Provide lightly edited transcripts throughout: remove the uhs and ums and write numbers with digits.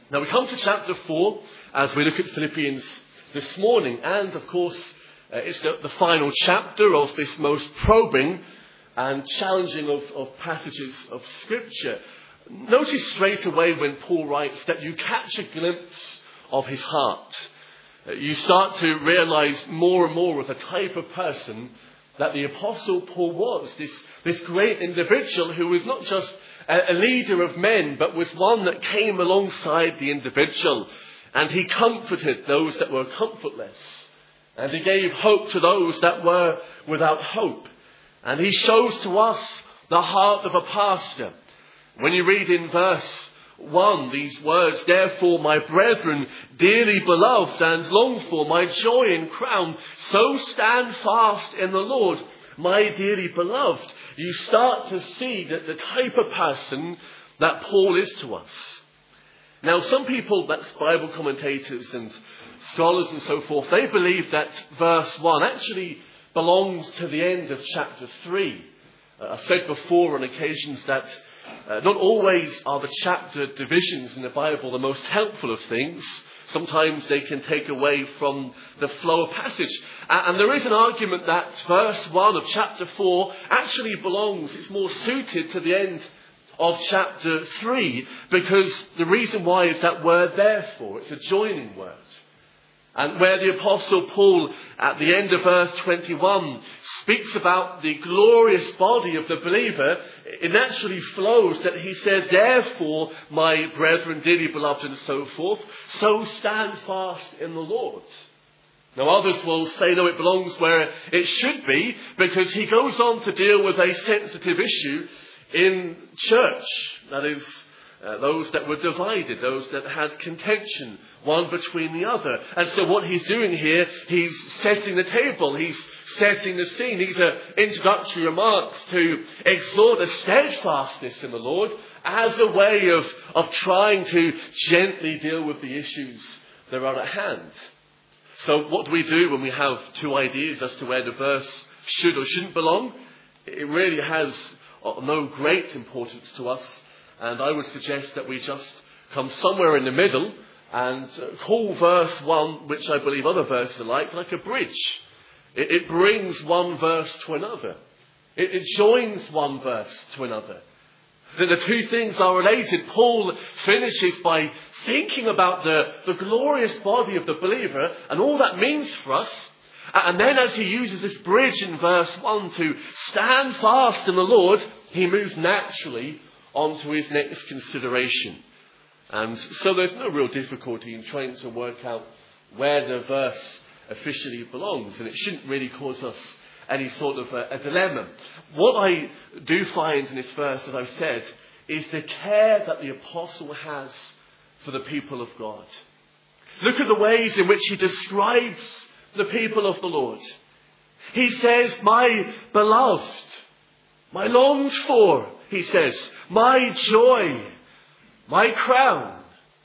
Now we come to chapter 4 as we look at Philippians this morning. And of course, it's the final chapter of this most probing and challenging of passages of Scripture. Notice straight away when Paul writes that you catch a glimpse of his heart. You start to realize more and more of the type of person that the Apostle Paul was. This great individual who was not just a leader of men, but was one that came alongside the individual. And he comforted those that were comfortless. And he gave hope to those that were without hope. And he shows to us the heart of a pastor. When you read in verse 1 these words, "Therefore, my brethren, dearly beloved and longed for, my joy and crown, so stand fast in the Lord, my dearly beloved," you start to see that the type of person that Paul is to us. Now, some people, that's Bible commentators and scholars and so forth, they believe that verse 1 actually belongs to the end of chapter 3. I've said before on occasions that not always are the chapter divisions in the Bible the most helpful of things. Sometimes they can take away from the flow of passage. And there is an argument that verse 1 of chapter 4 actually belongs, it's more suited to the end of chapter 3, because the reason why is that word "therefore." It's a joining word. And where the Apostle Paul, at the end of verse 21, speaks about the glorious body of the believer, it naturally flows that he says, "Therefore, my brethren, dearly beloved," and so forth, "so stand fast in the Lord." Now others will say, no, it belongs where it should be, because he goes on to deal with a sensitive issue in church. That is, those that were divided, those that had contention, one between the other. And so what he's doing here, he's setting the table, he's setting the scene. These are introductory remarks to exhort a steadfastness in the Lord as a way of trying to gently deal with the issues that are at hand. So what do we do when we have two ideas as to where the verse should or shouldn't belong? It really has no great importance to us. And I would suggest that we just come somewhere in the middle and call verse 1, which I believe other verses are like a bridge. It brings one verse to another. It joins one verse to another. The two things are related. Paul finishes by thinking about the glorious body of the believer and all that means for us. And then as he uses this bridge in verse 1 to stand fast in the Lord, he moves naturally onto his next consideration. And so there's no real difficulty in trying to work out where the verse officially belongs. And it shouldn't really cause us any sort of a dilemma. What I do find in this verse, as I said, is the care that the apostle has for the people of God. Look at the ways in which he describes the people of the Lord. He says, "My beloved, my longed for," he says, "my joy, my crown,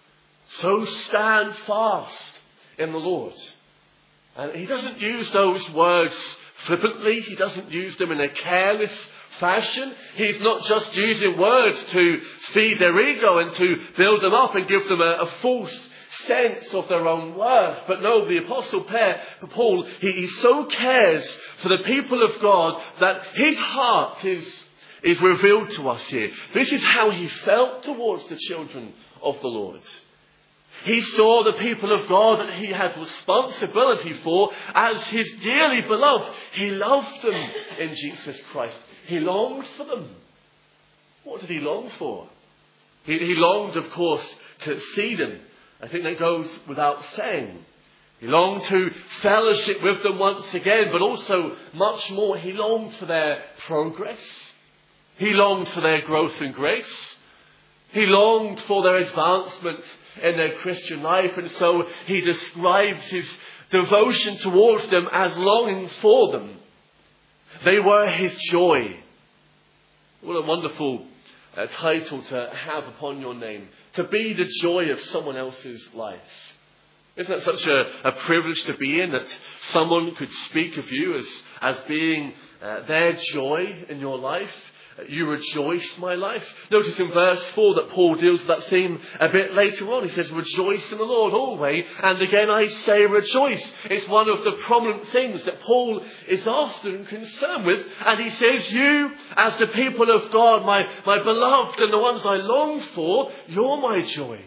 so stand fast in the Lord." And he doesn't use those words flippantly. He doesn't use them in a careless fashion. He's not just using words to feed their ego and to build them up and give them a false sense of their own worth. But no, the Apostle Paul, he so cares for the people of God that his heart is revealed to us here. This is how he felt towards the children of the Lord. He saw the people of God that he had responsibility for as his dearly beloved. He loved them in Jesus Christ. He longed for them. What did he long for? He longed, of course, to see them. I think that goes without saying. He longed to fellowship with them once again, but also much more, he longed for their progress. He longed for their growth in grace. He longed for their advancement in their Christian life, and so he describes his devotion towards them as longing for them. They were his joy. What a wonderful title to have upon your name. To be the joy of someone else's life. Isn't that such a privilege to be in, that someone could speak of you as being their joy in your life? you rejoice, my life? Notice in verse 4 that Paul deals with that theme a bit later on. He says, rejoice in the Lord always, and again I say rejoice. It's one of the prominent things that Paul is often concerned with. And he says, you, as the people of God, my beloved and the ones I long for, you're my joy.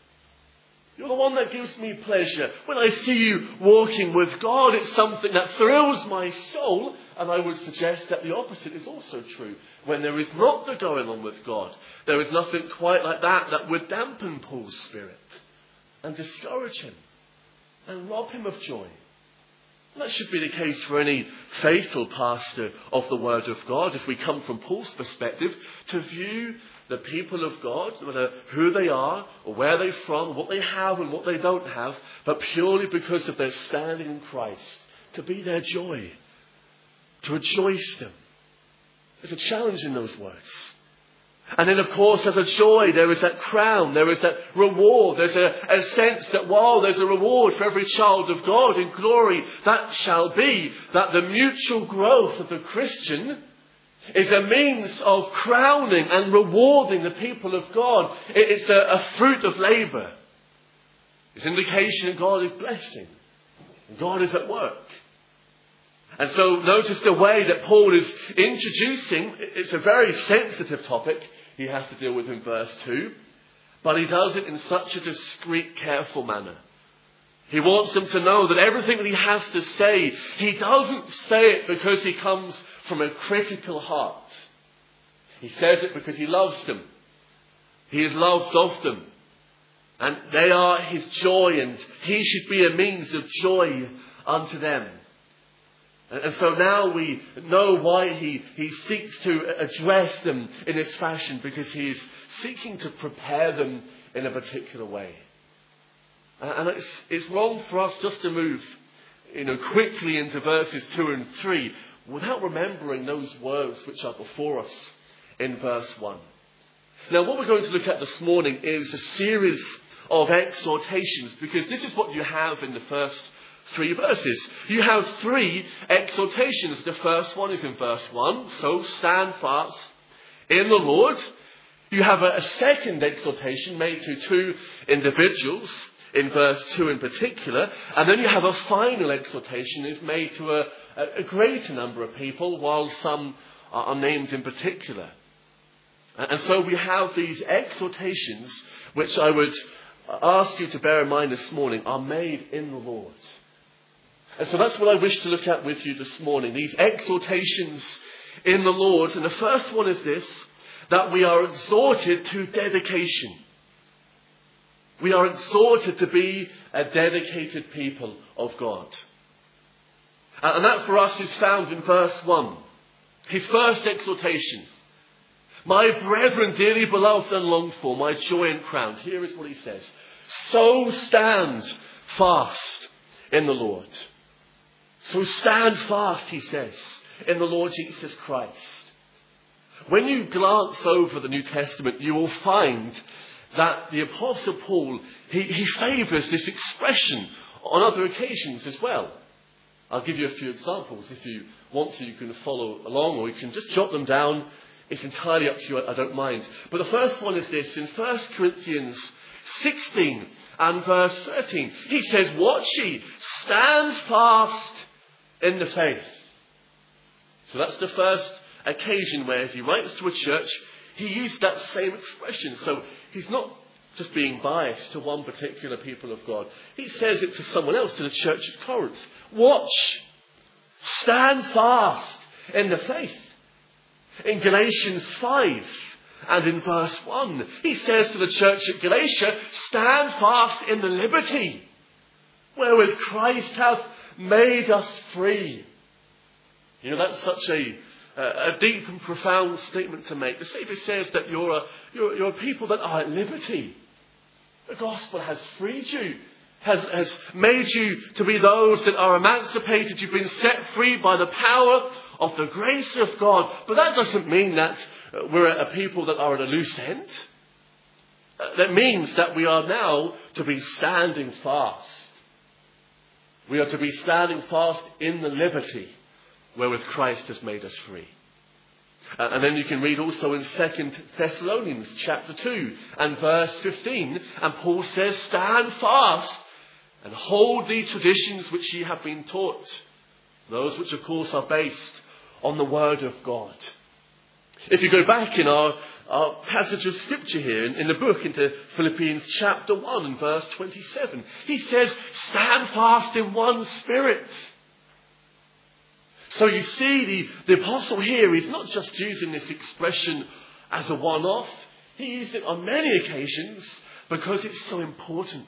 You're the one that gives me pleasure. When I see you walking with God, it's something that thrills my soul. And I would suggest that the opposite is also true. When there is not the going on with God, there is nothing quite like that would dampen Paul's spirit and discourage him and rob him of joy. And that should be the case for any faithful pastor of the Word of God, if we come from Paul's perspective, to view the people of God, no matter who they are or where they're from, what they have and what they don't have, but purely because of their standing in Christ, to be their joy, to rejoice them. There's a challenge in those words. And then, of course, as a joy, there is that crown, there is that reward. There's a sense that while there's a reward for every child of God in glory, that shall be that the mutual growth of the Christian is a means of crowning and rewarding the people of God. It's a fruit of labour. It's an indication that God is blessing and God is at work. And so notice the way that Paul is introducing. It's a very sensitive topic he has to deal with in verse 2. But he does it in such a discreet, careful manner. He wants them to know that everything that he has to say, he doesn't say it because he comes from a critical heart. He says it because he loves them. He is loved of them. And they are his joy, and he should be a means of joy unto them. And so now we know why he seeks to address them in this fashion, because he is seeking to prepare them in a particular way. And it's wrong for us just to move quickly into verses 2 and 3 without remembering those words which are before us in verse 1. Now, what we're going to look at this morning is a series of exhortations, because this is what you have in the first 3 verses. You have 3 exhortations. The first one is in verse 1. So stand fast in the Lord. You have a second exhortation made to 2 individuals in verse 2 in particular. And then you have a final exhortation is made to a greater number of people, while some are named in particular. And so we have these exhortations, which I would ask you to bear in mind this morning, are made in the Lord. And so that's what I wish to look at with you this morning. These exhortations in the Lord. And the first one is this, that we are exhorted to dedication. We are exhorted to be a dedicated people of God. And that for us is found in verse 1. His first exhortation. My brethren, dearly beloved and longed for, my joy and crown. Here is what he says. So stand fast in the Lord. So stand fast, he says, in the Lord Jesus Christ. When you glance over the New Testament, you will find that the Apostle Paul, he favours this expression on other occasions as well. I'll give you a few examples. If you want to, you can follow along, or you can just jot them down. It's entirely up to you, I don't mind. But the first one is this, in 1 Corinthians 16 and verse 13. He says, watch ye, stand fast in the faith. So that's the first occasion where, as he writes to a church, he used that same expression. So he's not just being biased to one particular people of God. He says it to someone else, to the church at Corinth. Watch, stand fast in the faith. In Galatians 5 and in verse 1, he says to the church at Galatia, stand fast in the liberty wherewith Christ hath made us free. That's such a deep and profound statement to make. The Saviour says that you're a people that are at liberty. The gospel has freed you, has made you to be those that are emancipated. You've been set free by the power of the grace of God. But that doesn't mean that we're a people that are at a loose end. That means that we are now to be standing fast. We are to be standing fast in the liberty wherewith Christ has made us free. And then you can read also in 2 Thessalonians chapter 2 and verse 15. And Paul says, stand fast and hold the traditions which ye have been taught. Those which of course are based on the word of God. If you go back in our passage of scripture here in the book into Philippians chapter 1 and verse 27, he says, stand fast in one spirit. So you see the apostle here is not just using this expression as a one-off. He used it on many occasions because it's so important.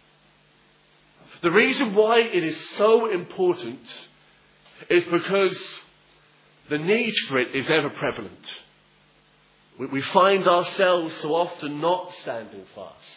The reason why it is so important is because the need for it is ever prevalent. We find ourselves so often not standing fast.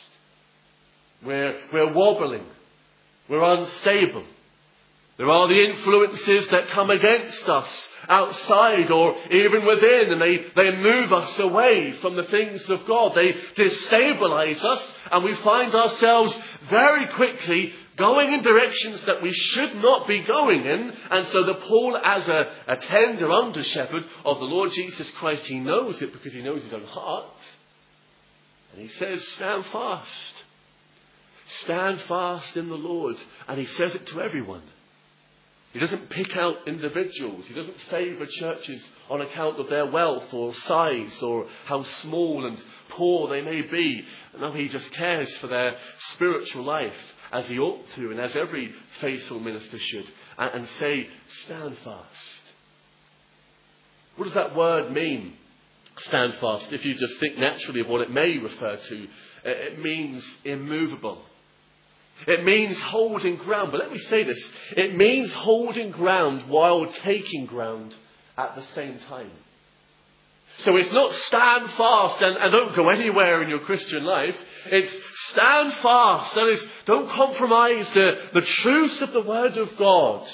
We're wobbling. We're unstable. There are the influences that come against us outside or even within, and they move us away from the things of God. They destabilize us, and we find ourselves very quickly going in directions that we should not be going in. And so the Paul, as a tender under shepherd of the Lord Jesus Christ, he knows it because he knows his own heart. And he says, stand fast. Stand fast in the Lord. And he says it to everyone. He doesn't pick out individuals. He doesn't favour churches on account of their wealth or size or how small and poor they may be. No, he just cares for their spiritual life as he ought to, and as every faithful minister should, and say, stand fast. What does that word mean, stand fast? If you just think naturally of what it may refer to, it means immovable. It means holding ground. But let me say this. It means holding ground while taking ground at the same time. So it's not stand fast and don't go anywhere in your Christian life. It's stand fast. That is, don't compromise the truths of the Word of God.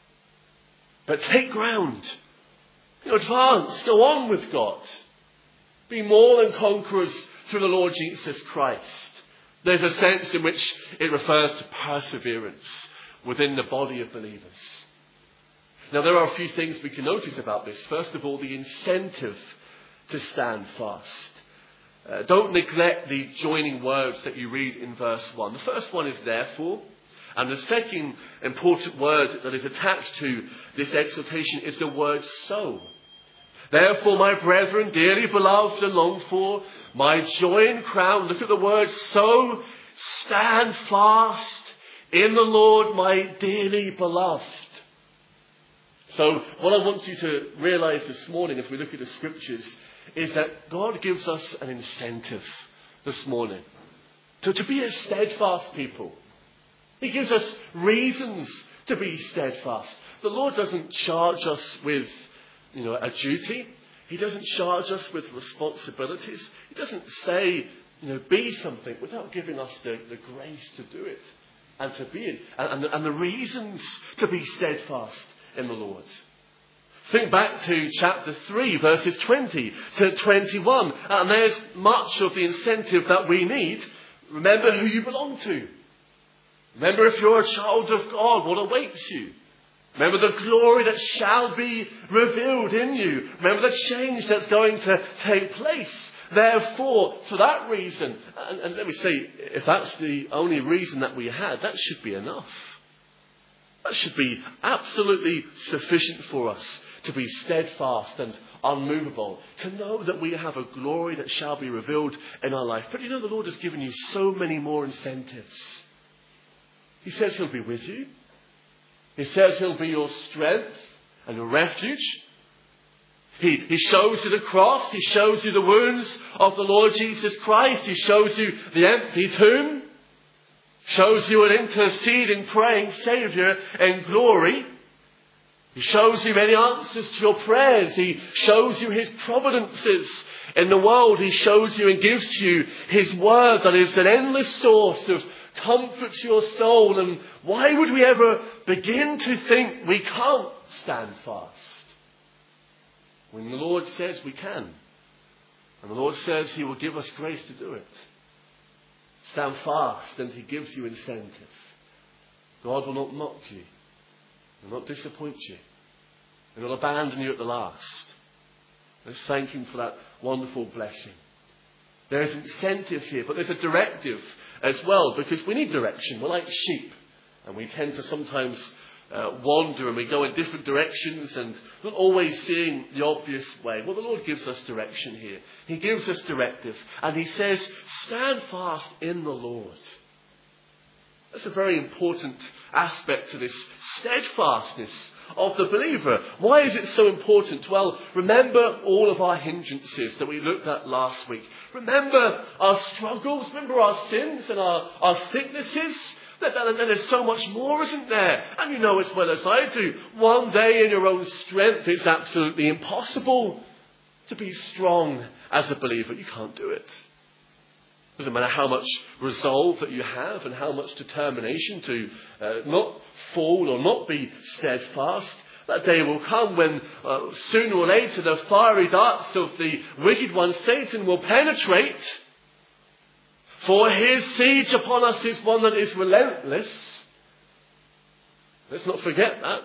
But take ground. Advance. Go on with God. Be more than conquerors through the Lord Jesus Christ. There's a sense in which it refers to perseverance within the body of believers. Now, there are a few things we can notice about this. First of all, the incentive to stand fast. Don't neglect the joining words that you read in verse 1. The first one is therefore. And the second important word that is attached to this exhortation is the word so. Therefore, my brethren, dearly beloved and longed for, my joy and crown. Look at the word so. Stand fast in the Lord, my dearly beloved. So what I want you to realize this morning as we look at the scriptures is that God gives us an incentive this morning to be a steadfast people. He gives us reasons to be steadfast. The Lord doesn't charge us with a duty. He doesn't charge us with responsibilities. He doesn't say, be something without giving us the grace to do it and to be it. And the reasons to be steadfast in the Lord. Think back to chapter 3, verses 20 to 21. And there's much of the incentive that we need. Remember who you belong to. Remember if you're a child of God, what awaits you. Remember the glory that shall be revealed in you. Remember the change that's going to take place. Therefore, for that reason, and let me say, if that's the only reason that we had, that should be enough. That should be absolutely sufficient for us to be steadfast and unmovable. To know that we have a glory that shall be revealed in our life. But the Lord has given you so many more incentives. He says He'll be with you. He says He'll be your strength and your refuge. He shows you the cross. He shows you the wounds of the Lord Jesus Christ. He shows you the empty tomb. Shows you an interceding, praying Saviour in glory. He shows you many answers to your prayers. He shows you His providences in the world. He shows you and gives to you His word that is an endless source of comfort to your soul. And why would we ever begin to think we can't stand fast when the Lord says we can? And the Lord says He will give us grace to do it. Stand fast, and He gives you incentive. God will not mock you. He will not disappoint you. He will abandon you at the last. Let's thank him for that wonderful blessing. There is incentive here, but there's a directive as well, because we need direction. We're like sheep, and we tend to sometimes wander, and we go in different directions and not always seeing the obvious way. Well, the Lord gives us direction here. He gives us directive, and he says, stand fast in the Lord. That's a very important aspect to this steadfastness of the believer. Why is it so important? Well, remember all of our hindrances that we looked at last week. Remember our struggles. Remember our sins and our sicknesses. There's so much more, isn't there? And you know as well as I do, one day in your own strength, it's absolutely impossible to be strong as a believer. You can't do it. Doesn't matter how much resolve that you have and how much determination to not fall or not be steadfast. That day will come when sooner or later the fiery darts of the wicked one, Satan, will penetrate. For his siege upon us is one that is relentless. Let's not forget that.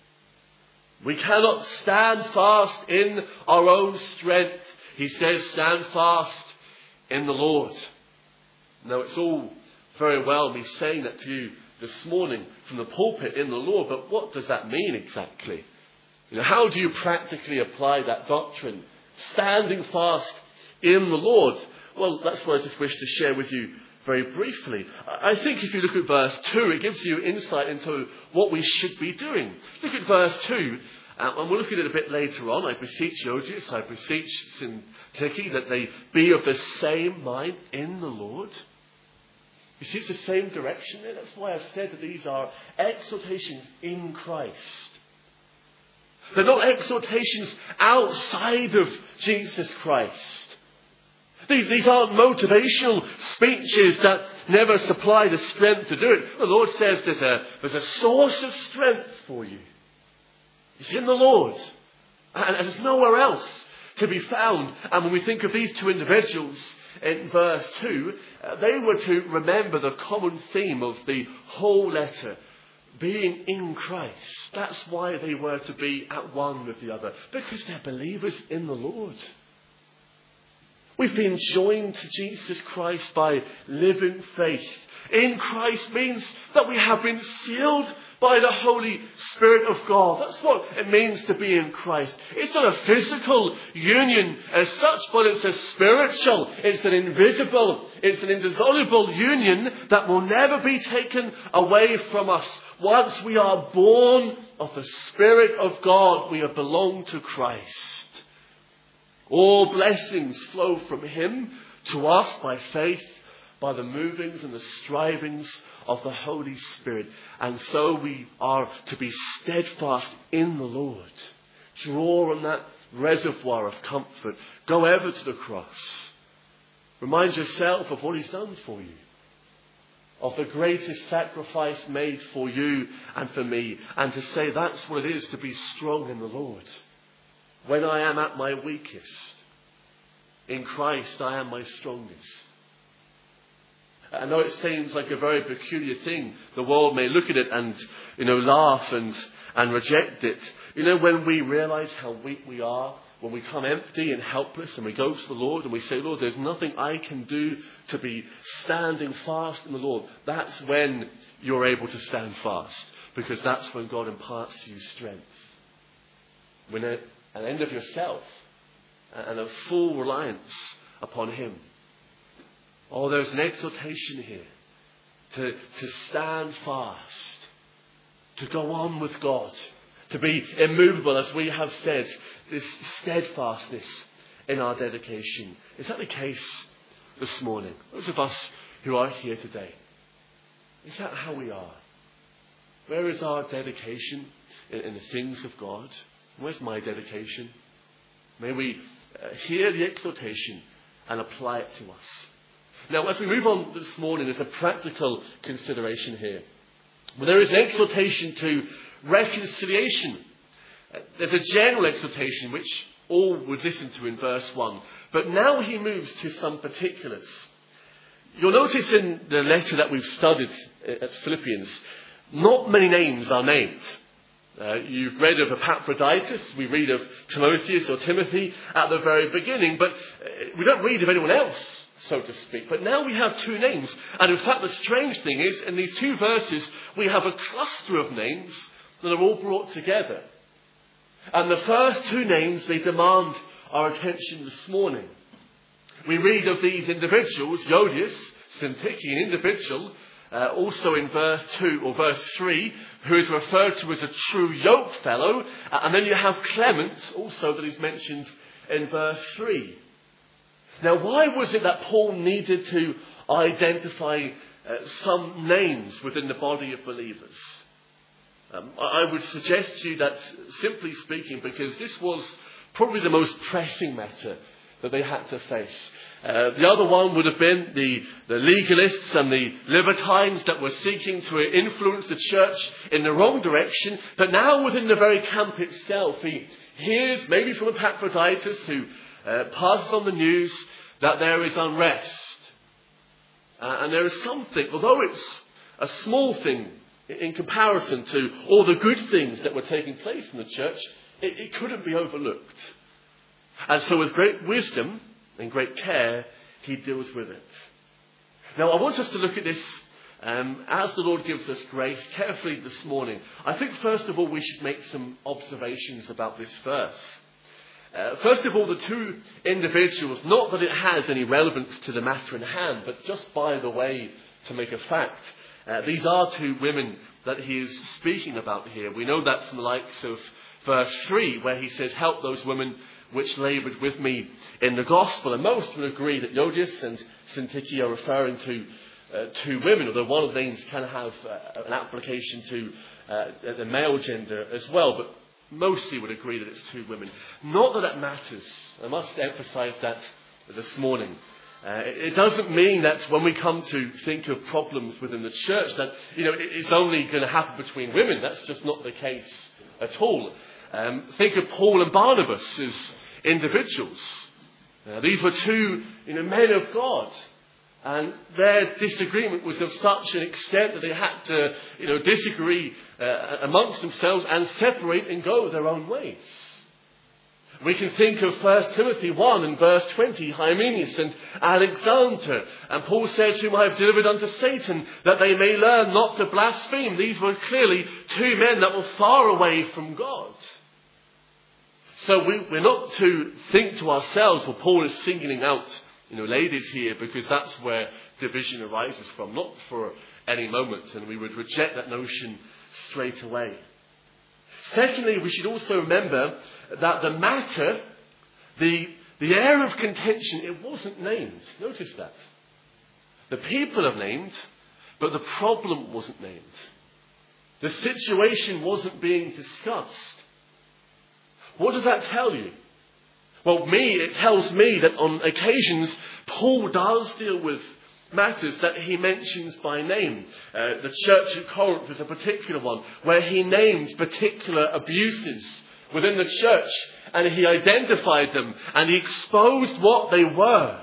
We cannot stand fast in our own strength. He says, stand fast in the Lord. Now, it's all very well me saying that to you this morning from the pulpit in the Lord, but what does that mean exactly? How do you practically apply that doctrine? Standing fast in the Lord. Well, that's what I just wish to share with you very briefly. I think if you look at verse 2, it gives you insight into what we should be doing. Look at verse 2, and we'll look at it a bit later on. I beseech Euodias, I beseech Syntyche, that they be of the same mind in the Lord. You see, it's the same direction there. That's why I've said that these are exhortations in Christ. They're not exhortations outside of Jesus Christ. These aren't motivational speeches that never supply the strength to do it. The Lord says there's a source of strength for you. It's in the Lord. And there's nowhere else to be found. And when we think of these two individuals in verse 2, they were to remember the common theme of the whole letter, being in Christ. That's why they were to be at one with the other. Because they're believers in the Lord. We've been joined to Jesus Christ by living faith. In Christ means that we have been sealed by the Holy Spirit of God. That's what it means to be in Christ. It's not a physical union as such, but it's a spiritual, it's an invisible, it's an indissoluble union that will never be taken away from us. Once we are born of the Spirit of God, we have belonged to Christ. All blessings flow from him to us by faith, by the movings and the strivings of the Holy Spirit. And so we are to be steadfast in the Lord. Draw on that reservoir of comfort. Go ever to the cross. Remind yourself of what he's done for you. Of the greatest sacrifice made for you and for me. And to say that's what it is to be strong in the Lord. When I am at my weakest, in Christ I am my strongest. I know it seems like a very peculiar thing. The world may look at it and, laugh and reject it. When we realize how weak we are, when we come empty and helpless and we go to the Lord and we say, Lord, there's nothing I can do to be standing fast in the Lord. That's when you're able to stand fast. Because that's when God imparts to you strength. When an end of yourself and a full reliance upon him. Oh, there's an exhortation here to stand fast, to go on with God, to be immovable, as we have said, this steadfastness in our dedication. Is that the case this morning? Those of us who are here today, is that how we are? Where is our dedication in the things of God? Where's my dedication? May we hear the exhortation and apply it to us. Now, as we move on this morning, there's a practical consideration here. Well, there is an exhortation to reconciliation. There's a general exhortation which all would listen to in verse 1. But now he moves to some particulars. You'll notice in the letter that we've studied at Philippians, not many names are named. You've read of Epaphroditus. We read of Timotheus or Timothy at the very beginning, but we don't read of anyone else, so to speak. But now we have two names. And in fact, the strange thing is, in these two verses, we have a cluster of names that are all brought together. And the first two names, they demand our attention this morning. We read of these individuals, Euodias, Syntyche, an individual, also in verse 2 or verse 3, who is referred to as a true yoke fellow. And then you have Clement, also, that is mentioned in verse 3. Now, why was it that Paul needed to identify some names within the body of believers? I would suggest to you that, simply speaking, because this was probably the most pressing matter that they had to face. The other one would have been the legalists and the libertines that were seeking to influence the church in the wrong direction. But now within the very camp itself, he hears, maybe from Epaphroditus, who passes on the news that there is unrest. And there is something, although it's a small thing in comparison to all the good things that were taking place in the church, it couldn't be overlooked. And so with great wisdom and great care, he deals with it. Now, I want us to look at this as the Lord gives us grace carefully this morning. I think, first of all, we should make some observations about this verse. First of all, the two individuals, not that it has any relevance to the matter in hand, but just by the way to make a fact. These are two women that he is speaking about here. We know that from the likes of verse 3, where he says, help those women which laboured with me in the gospel. And most will agree that Euodias and Syntyche are referring to two women, although one of the names can have an application to the male gender as well. But mostly would agree that it's two women. Not that that matters. I must emphasise that this morning. It doesn't mean that when we come to think of problems within the church that, it's only going to happen between women. That's just not the case at all. Think of Paul and Barnabas as individuals. These were two, men of God. And their disagreement was of such an extent that they had to, disagree amongst themselves and separate and go their own ways. We can think of 1 Timothy 1 and verse 20, Hymenaeus and Alexander. And Paul says, whom I have delivered unto Satan, that they may learn not to blaspheme. These were clearly two men that were far away from God. So we're not to think to ourselves, well, Paul is singling out, ladies here, because that's where division arises from. Not for any moment. And we would reject that notion straight away. Secondly, we should also remember that the matter, the area of contention, it wasn't named. Notice that. The people are named, but the problem wasn't named. The situation wasn't being discussed. What does that tell you? Well, it tells me that on occasions, Paul does deal with matters that he mentions by name. The church at Corinth is a particular one where he names particular abuses within the church and he identified them and he exposed what they were.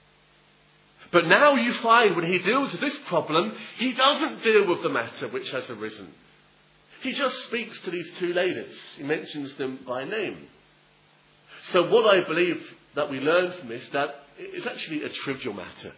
But now you find when he deals with this problem, he doesn't deal with the matter which has arisen. He just speaks to these two ladies. He mentions them by name. So what I believe that we learn from this, that it's actually a trivial matter.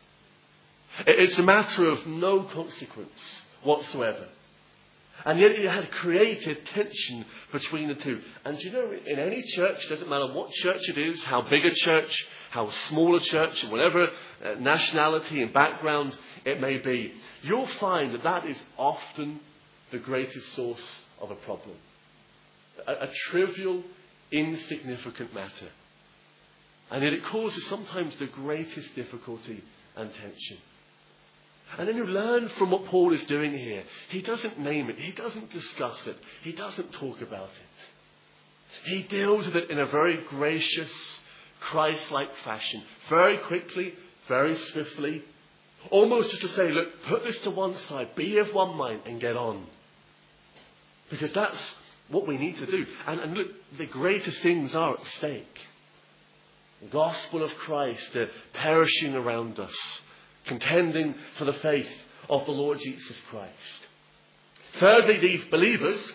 It's a matter of no consequence whatsoever. And yet it had created tension between the two. And in any church, doesn't matter what church it is, how big a church, how small a church, whatever nationality and background it may be, you'll find that is often the greatest source of a problem. A trivial, insignificant matter. And yet it causes sometimes the greatest difficulty and tension. And then you learn from what Paul is doing here. He doesn't name it. He doesn't discuss it. He doesn't talk about it. He deals with it in a very gracious, Christ-like fashion. Very quickly, very swiftly. Almost just to say, look, put this to one side. Be of one mind and get on. Because that's what we need to do. And look, the greater things are at stake. The gospel of Christ, the perishing around us. Contending for the faith of the Lord Jesus Christ. Thirdly, these believers,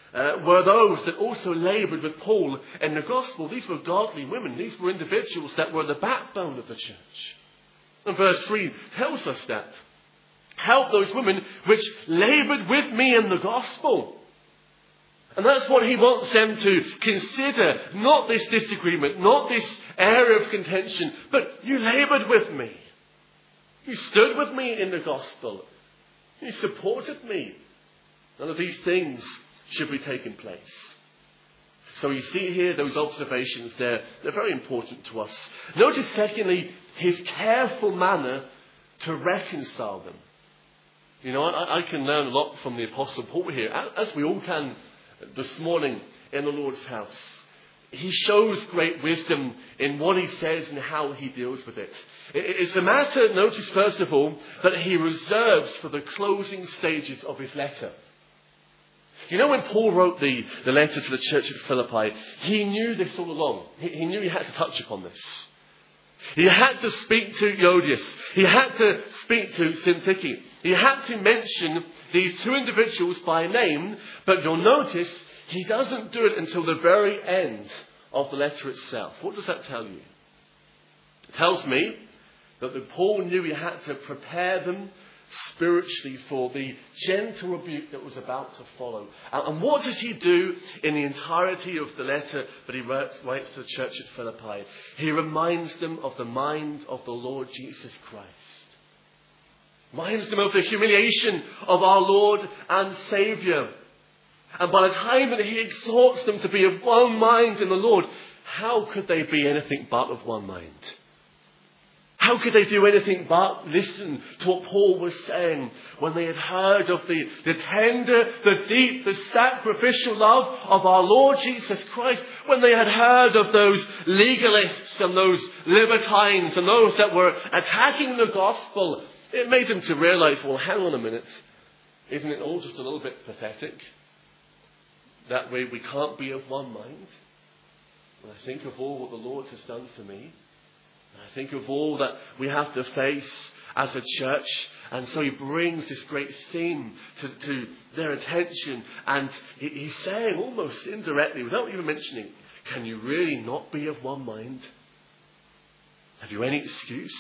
were those that also laboured with Paul in the gospel. These were godly women. These were individuals that were the backbone of the church. And verse 3 tells us that. Help those women which laboured with me in the gospel. And that's what he wants them to consider. Not this disagreement, not this area of contention, but you laboured with me. You stood with me in the gospel. You supported me. None of these things should be taking place. So you see here those observations there. They're very important to us. Notice secondly, his careful manner to reconcile them. You know, I can learn a lot from the Apostle Paul here, as we all can this morning in the Lord's house. He shows great wisdom in what he says and how he deals with it. It's a matter, notice first of all, that he reserves for the closing stages of his letter. You know, when Paul wrote the letter to the church at Philippi, he knew this all along. He knew he had to touch upon this. He had to speak to Euodias. He had to speak to Syntyche. He had to mention these two individuals by name, but you'll notice he doesn't do it until the very end of the letter itself. What does that tell you? It tells me that Paul knew he had to prepare them spiritually for the gentle rebuke that was about to follow. And what does he do in the entirety of the letter that he writes to the church at Philippi? He reminds them of the mind of the Lord Jesus Christ. Reminds them of the humiliation of our Lord and Saviour. And by the time that he exhorts them to be of one mind in the Lord, how could they be anything but of one mind? How could they do anything but listen to what Paul was saying when they had heard of the tender, the deep, the sacrificial love of our Lord Jesus Christ, when they had heard of those legalists and those libertines and those that were attacking the gospel? It made them to realise, well, hang on a minute, isn't it all just a little bit pathetic? That way we can't be of one mind. When I think of all what the Lord has done for me, I think of all that we have to face as a church. And so he brings this great theme to their attention. And he's saying almost indirectly, without even mentioning, can you really not be of one mind? Have you any excuse?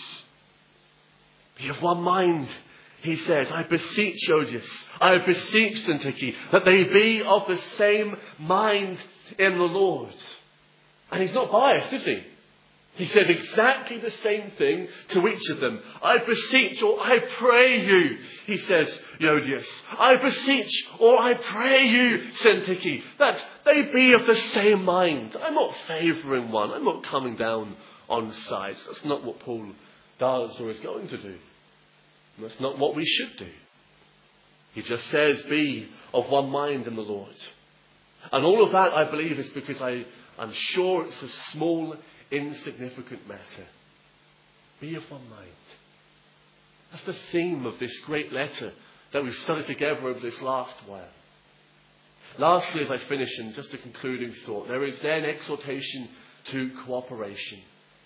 Be of one mind. He says, I beseech Euodias, I beseech Syntyche, that they be of the same mind in the Lord. And he's not biased, is he? He said exactly the same thing to each of them. I beseech or I pray you, he says, Euodias. I beseech or I pray you, Syntyche, that they be of the same mind. I'm not favouring one. I'm not coming down on sides. That's not what Paul does or is going to do. And that's not what we should do. He just says, be of one mind in the Lord. And all of that, I believe, is because I'm sure it's a small, insignificant matter. Be of one mind. That's the theme of this great letter that we've studied together over this last while. Lastly, as I finish, and just a concluding thought, there is then exhortation to cooperation.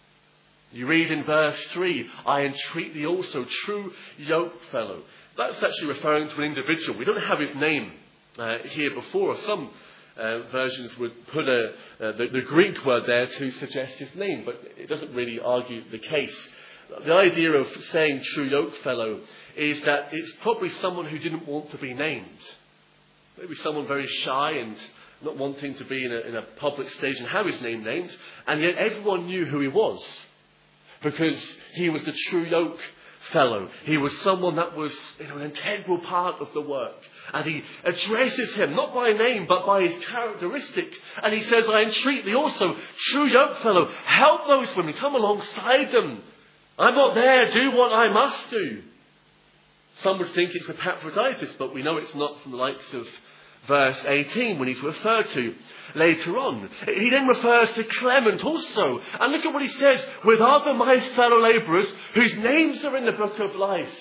You read in verse 3, I entreat thee also, true yoke fellow. That's actually referring to an individual. We don't have his name here before. Some versions would put the Greek word there to suggest his name, but it doesn't really argue the case. The idea of saying true yoke fellow is that it's probably someone who didn't want to be named. Maybe someone very shy and not wanting to be in a public stage and have his name named, and yet everyone knew who he was because he was the true yoke fellow. He was someone that was an integral part of the work. And he addresses him, not by name, but by his characteristic. And he says, I entreat thee also, true yoke fellow, help those women, come alongside them. I'm not there, do what I must do. Some would think it's Epaphroditus, but we know it's not, from the likes of verse 18 when he's referred to later on. He then refers to Clement also. And look at what he says, with other my fellow labourers whose names are in the book of life.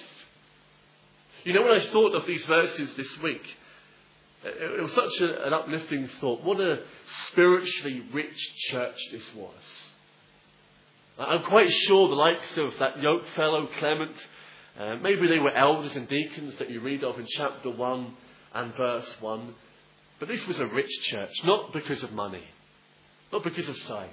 You know, when I thought of these verses this week, it was such an uplifting thought. What a spiritually rich church this was. I'm quite sure the likes of that yoke fellow Clement, maybe they were elders and deacons that you read of in chapter 1 and verse 1. But this was a rich church, not because of money, not because of size,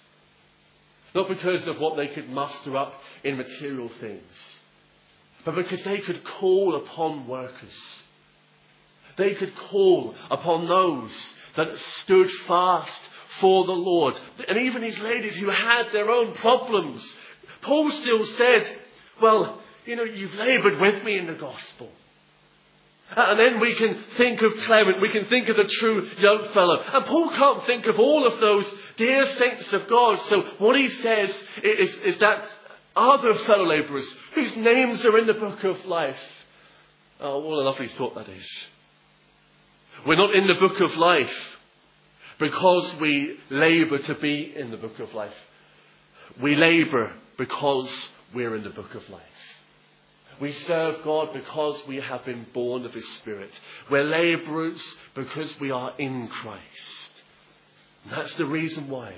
not because of what they could muster up in material things, but because they could call upon workers. They could call upon those that stood fast for the Lord. And even these ladies who had their own problems. Paul still said, well, you've laboured with me in the gospel. And then we can think of Clement, we can think of the true young fellow. And Paul can't think of all of those dear saints of God. So what he says is that other fellow labourers whose names are in the book of life. Oh, what a lovely thought that is. We're not in the book of life because we labour to be in the book of life. We labour because we're in the book of life. We serve God because we have been born of His Spirit. We're labourers because we are in Christ. And that's the reason why.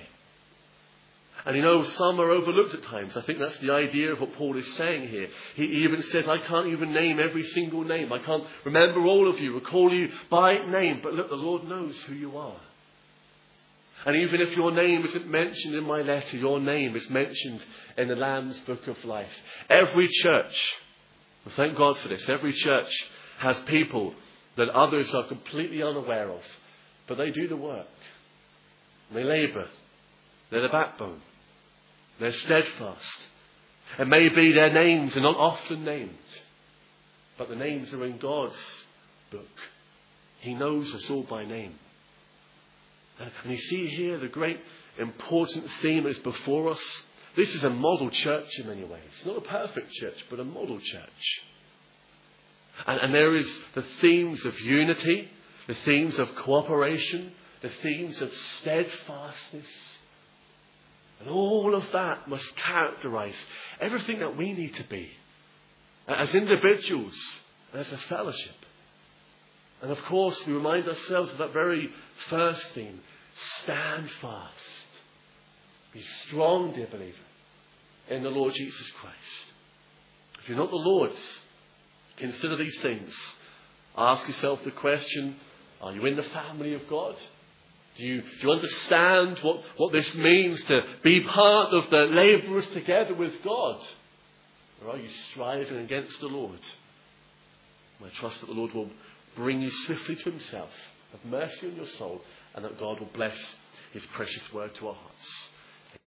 And some are overlooked at times. I think that's the idea of what Paul is saying here. He even says, I can't even name every single name. I can't remember all of you or call you by name. But look, the Lord knows who you are. And even if your name isn't mentioned in my letter, your name is mentioned in the Lamb's Book of Life. Every church, well, thank God for this, every church has people that others are completely unaware of. But they do the work. They labour. They're the backbone. They're steadfast. And maybe their names are not often named, but the names are in God's book. He knows us all by name. And you see here the great important theme is before us. This is a model church in many ways. Not a perfect church, but a model church. And there is the themes of unity, the themes of cooperation, the themes of steadfastness. And all of that must characterize everything that we need to be as individuals, as a fellowship. And of course, we remind ourselves of that very first theme. Stand fast. Be strong, dear believer, in the Lord Jesus Christ. If you're not the Lord's, consider these things. Ask yourself the question, are you in the family of God? Do you understand what this means to be part of the labourers together with God? Or are you striving against the Lord? I trust that the Lord will bring you swiftly to Himself, have mercy on your soul, and that God will bless His precious word to our hearts.